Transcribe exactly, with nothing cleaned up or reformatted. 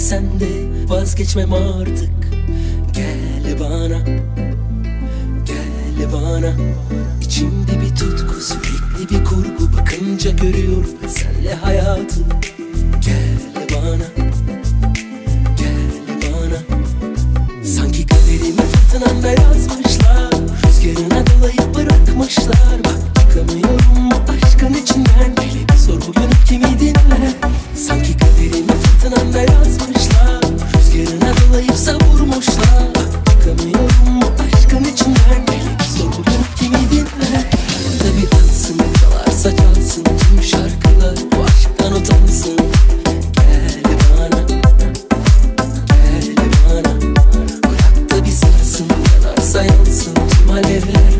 sen de vazgeçmem artık. Gel bana, gel bana. İçimde bir tutku, sürekli bir kurgu. Bakınca görüyorum senle hayatı. Gel bana, gel bana. Sanki kaderimi fırtınanda yazmışlar, rüzgarına dolayıp bırakmışlar. Bak çıkamıyorum bu aşkın içinden. Hele bir sor bugün kimi dinle. Sanki kaderimi fırtınanda yazmışlar, rüzgarına dolayıp savurmuşlar. Bak çıkamıyorum bu aşkın içinden. Hele bir sor bugün kimi dinle. Tabi dansın, çalarsa çalsın tüm şarkılar, bu aşktan utansın. Gel bana, gel bana. Bırak da bir sarsın, yanarsa yansın tüm alevler.